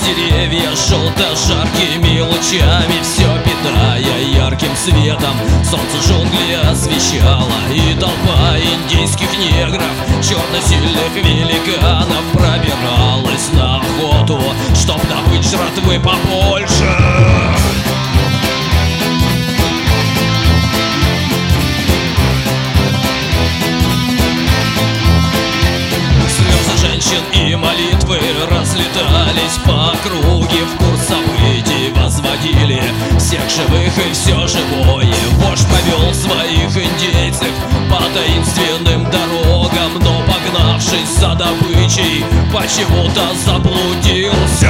деревья желто-жаркими лучами, все питая ярким светом. Солнце джунгли освещало, и толпа индейских негров, черно-сильных великанов, пробиралась на охоту, чтоб добыть жратвы побольше. Женщин и молитвы разлетались по округе, в курс событий возводили всех живых и все живое. Вождь повел своих индейцев по таинственным дорогам, но, погнавшись за добычей, почему-то заблудился.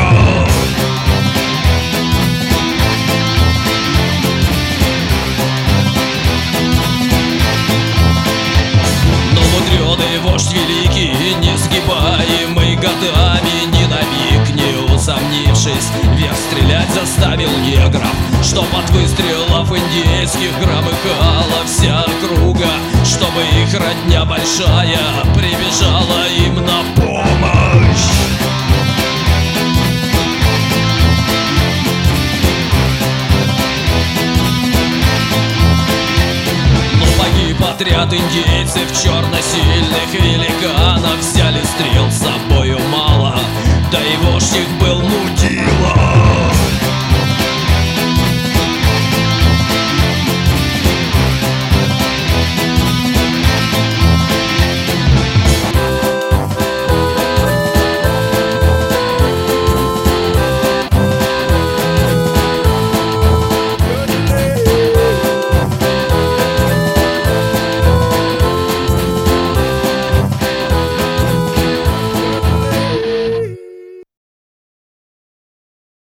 Мудрёный вождь великий, несгибаемый годами, ни на миг не усомнившись, вверх стрелять заставил негров, чтоб от выстрелов индейских громыхала вся округа, чтобы их родня большая прибежала им на помощь. Отряд индейцев, черно-сильных великанов, взяли стрел с собою мало, да и вождь их был мудила.